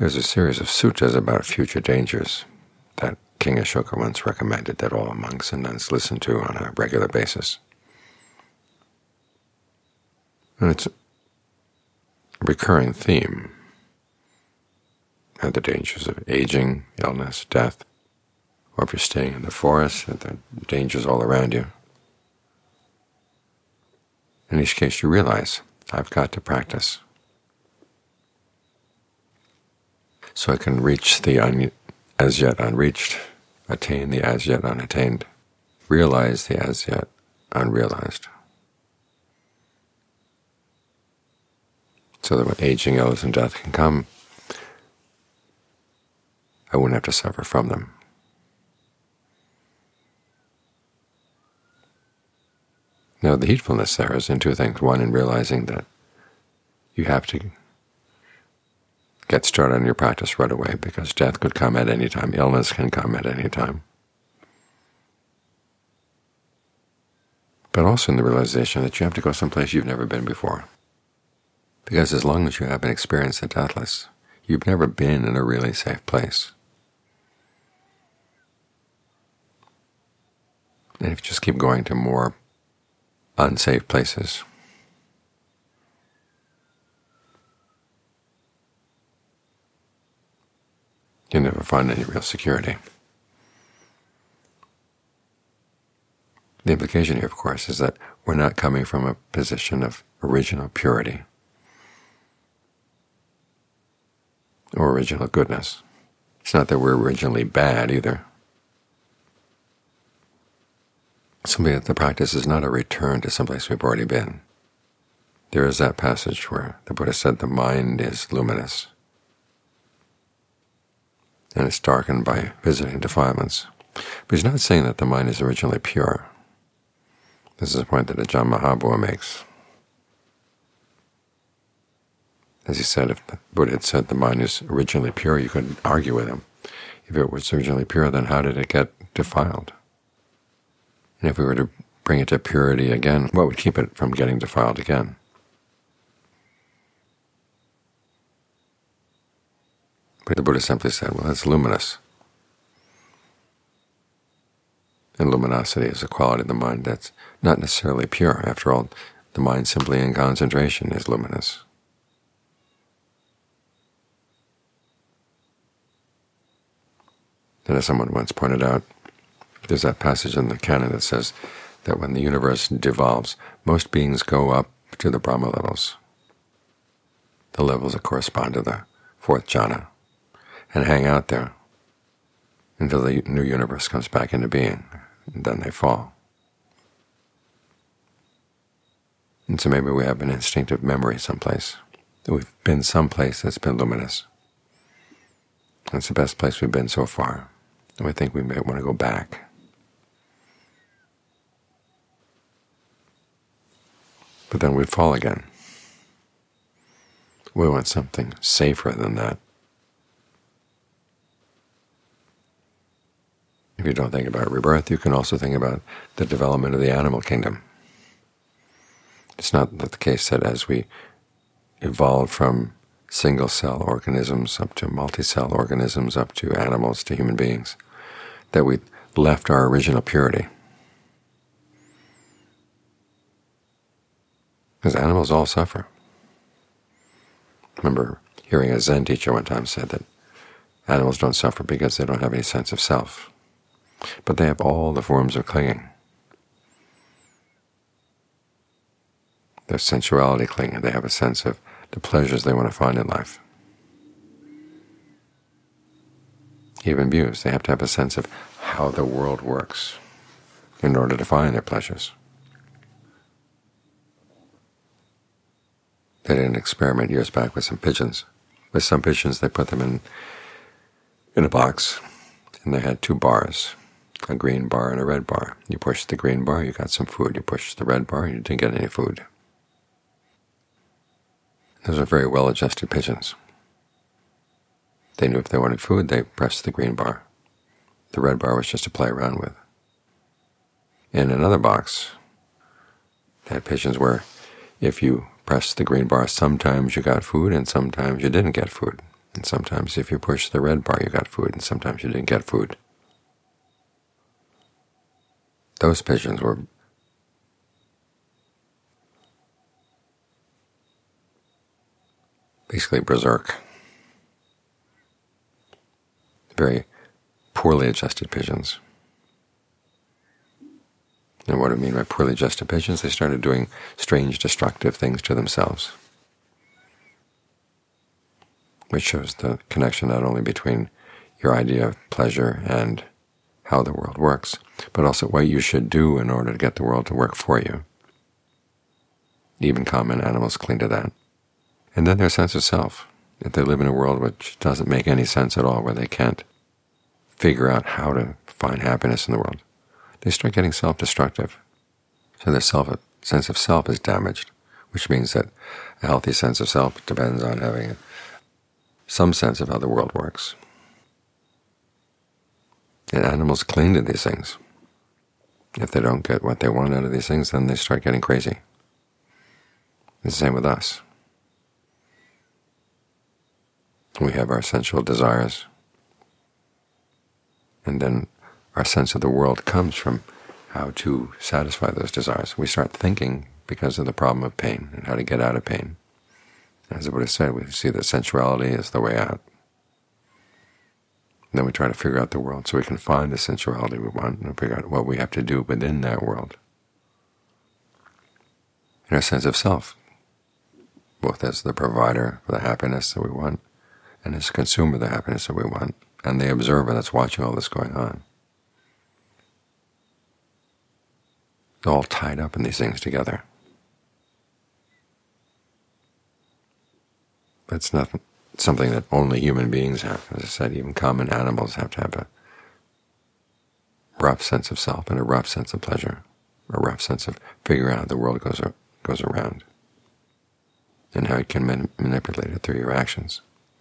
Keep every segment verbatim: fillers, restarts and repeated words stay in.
There's a series of sutras about future dangers that King Ashoka once recommended that all monks and nuns listen to on a regular basis. And it's a recurring theme of the dangers of aging, illness, death, or if you're staying in the forest, the dangers all around you. In each case you realize, I've got to practice so I can reach the un as yet unreached, attain the as yet unattained, realize the as yet unrealized, so that when aging, illness, and death can come, I wouldn't have to suffer from them. Now, the heedfulness there is in two things. One, in realizing that you have to get started on your practice right away, because death could come at any time, illness can come at any time. But also in the realization that you have to go someplace you've never been before. Because as long as you haven't experienced the deathless, you've never been in a really safe place. And if you just keep going to more unsafe places, you'll never find any real security. The implication here, of course, is that we're not coming from a position of original purity or original goodness. It's not that we're originally bad either. Simply that the practice is not a return to someplace we've already been. There is that passage where the Buddha said the mind is luminous, and it's darkened by visiting defilements. But he's not saying that the mind is originally pure. This is a point that Ajahn Mahabua makes. As he said, if the Buddha had said the mind is originally pure, you couldn't argue with him. If it was originally pure, then how did it get defiled? And if we were to bring it to purity again, what would keep it from getting defiled again? But the Buddha simply said, well, it's luminous. And luminosity is a quality of the mind that's not necessarily pure. After all, the mind simply in concentration is luminous. And as someone once pointed out, there's that passage in the canon that says that when the universe devolves, most beings go up to the Brahma levels, the levels that correspond to the fourth jhana, and hang out there until the new universe comes back into being, and then they fall. And so maybe we have an instinctive memory someplace, that we've been someplace that's been luminous. It's the best place we've been so far, and we think we may want to go back. But then we'd fall again. We want something safer than that. If you don't think about rebirth, you can also think about the development of the animal kingdom. It's not the case that as we evolve from single-cell organisms up to multi-cell organisms, up to animals, to human beings, that we left our original purity. Because animals all suffer. I remember hearing a Zen teacher one time said that animals don't suffer because they don't have any sense of self, but they have all the forms of clinging. Their sensuality clinging, they have a sense of the pleasures they want to find in life. Even views, they have to have a sense of how the world works in order to find their pleasures. They did an experiment years back with some pigeons. With some pigeons, they put them in in a box, and they had two bars, a green bar and a red bar. You pushed the green bar, you got some food. You pushed the red bar, you didn't get any food. Those are very well-adjusted pigeons. They knew if they wanted food, they pressed the green bar. The red bar was just to play around with. In another box, they had pigeons where if you pressed the green bar, sometimes you got food and sometimes you didn't get food. And sometimes if you push the red bar, you got food, and sometimes you didn't get food. Those pigeons were basically berserk. Very poorly adjusted pigeons. And what do I mean by poorly adjusted pigeons? They started doing strange, destructive things to themselves, which shows the connection not only between your idea of pleasure and how the world works, but also what you should do in order to get the world to work for you. Even common animals cling to that. And then their sense of self. If they live in a world which doesn't make any sense at all, where they can't figure out how to find happiness in the world, they start getting self-destructive. So their self, sense of self is damaged, which means that a healthy sense of self depends on having some sense of how the world works. And animals cling to these things. If they don't get what they want out of these things, then they start getting crazy. It's the same with us. We have our sensual desires, and then our sense of the world comes from how to satisfy those desires. We start thinking because of the problem of pain and how to get out of pain. As the Buddha said, we see that sensuality is the way out. And then we try to figure out the world so we can find the sensuality we want and figure out what we have to do within that world. And our sense of self, both as the provider for the happiness that we want and as a consumer of the happiness that we want, and the observer that's watching all this going on. It's all tied up in these things together. But it's not something that only human beings have. As I said, even common animals have to have a rough sense of self and a rough sense of pleasure, a rough sense of figuring out how the world goes goes around and how you can man manipulate it through your actions.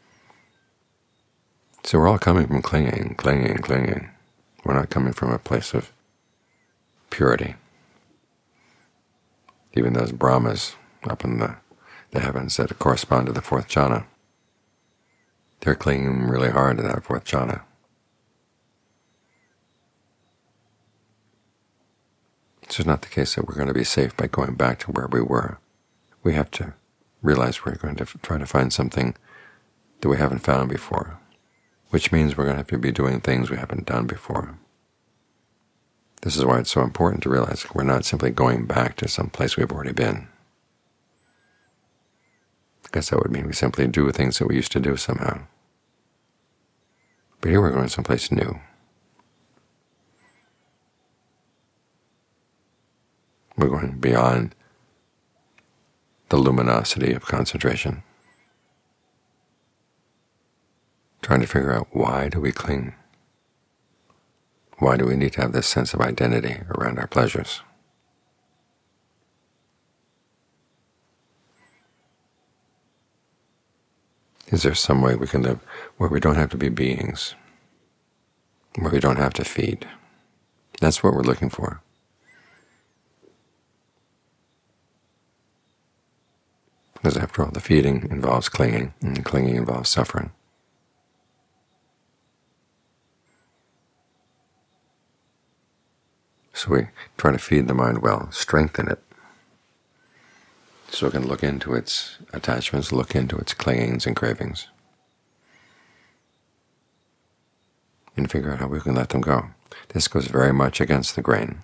So we're all coming from clinging, clinging, clinging. We're not coming from a place of purity. Even those Brahmas up in the, the heavens that correspond to the fourth jhana, they're clinging really hard to that fourth jhana. So it's not the case that we're going to be safe by going back to where we were. We have to realize we're going to try to find something that we haven't found before, which means we're going to have to be doing things we haven't done before. This is why it's so important to realize we're not simply going back to some place we've already been. I guess that would mean we simply do things that we used to do somehow. But here we're going someplace new. We're going beyond the luminosity of concentration, trying to figure out, why do we cling? Why do we need to have this sense of identity around our pleasures? Is there some way we can live where we don't have to be beings, where we don't have to feed? That's what we're looking for. Because after all, the feeding involves clinging, and clinging involves suffering. So we try to feed the mind well, strengthen it, so it can look into its attachments, look into its clingings and cravings, and figure out how we can let them go. This goes very much against the grain,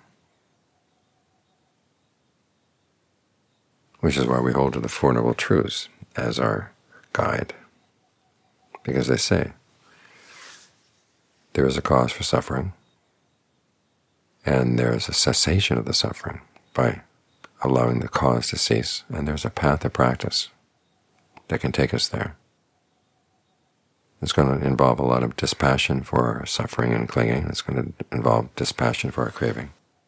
which is why we hold to the Four Noble Truths as our guide, because they say there is a cause for suffering, and there is a cessation of the suffering by allowing the cause to cease, and there's a path of practice that can take us there. It's going to involve a lot of dispassion for our suffering and clinging. It's going to involve dispassion for our craving.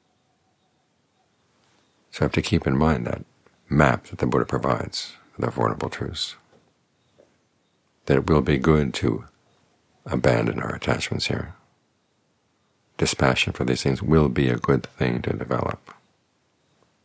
So we have to keep in mind that map that the Buddha provides for the Four Noble Truths, that it will be good to abandon our attachments here. Dispassion for these things will be a good thing to develop.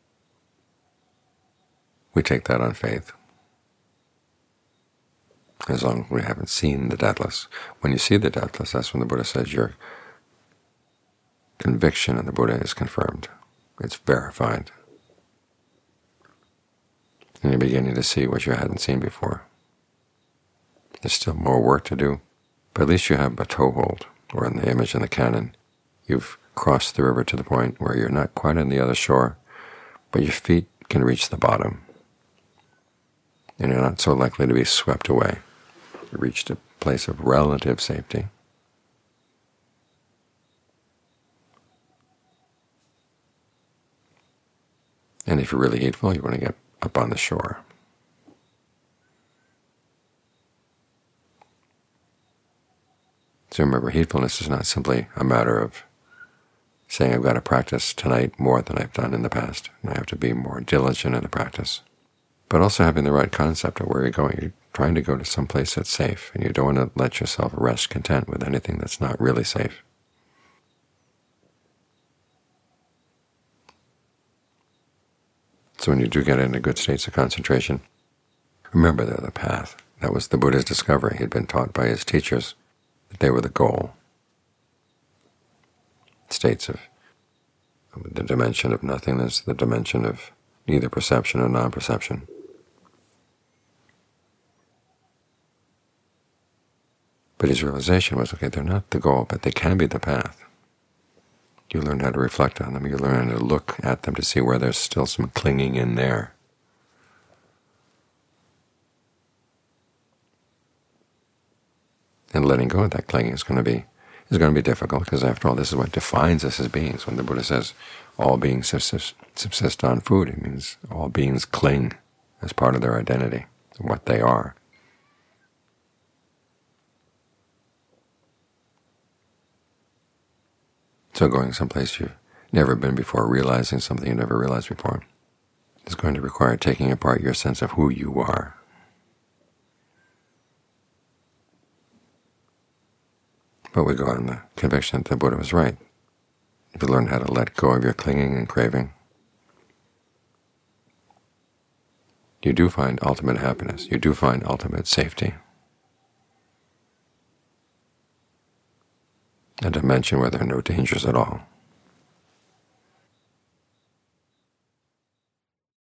We take that on faith. as long as we haven't seen the deathless. When you see the deathless, that's when the Buddha says your conviction in the Buddha is confirmed. It's verified. And you're beginning to see what you hadn't seen before. There's still more work to do, but at least you have a toehold, or in the image in the canon, you've crossed the river to the point where you're not quite on the other shore, but your feet can reach the bottom, and you're not so likely to be swept away. You reached a place of relative safety. And if you're really heedful, you want to get up on the shore. So remember, heedfulness is not simply a matter of saying I've got to practice tonight more than I've done in the past, and I have to be more diligent in the practice, but also having the right concept of where you're going. You're trying to go to some place that's safe, and you don't want to let yourself rest content with anything that's not really safe. So when you do get into good states of concentration, remember they're the path. That was the Buddha's discovery. He had been taught by his teachers that they were the goal. States of, of the dimension of nothingness, the dimension of neither perception or non-perception. But his realization was, okay, they're not the goal, but they can be the path. You learn how to reflect on them. You learn how to look at them to see where there's still some clinging in there. And letting go of that clinging is going to be is going to be difficult, because after all, this is what defines us as beings. When the Buddha says all beings subsist, subsist on food, it means all beings cling as part of their identity, what they are. So going someplace you've never been before, realizing something you never realized before, is going to require taking apart your sense of who you are. But we go on the conviction that the Buddha was right. If you learn how to let go of your clinging and craving, you do find ultimate happiness. You do find ultimate safety. A dimension where there are no dangers at all.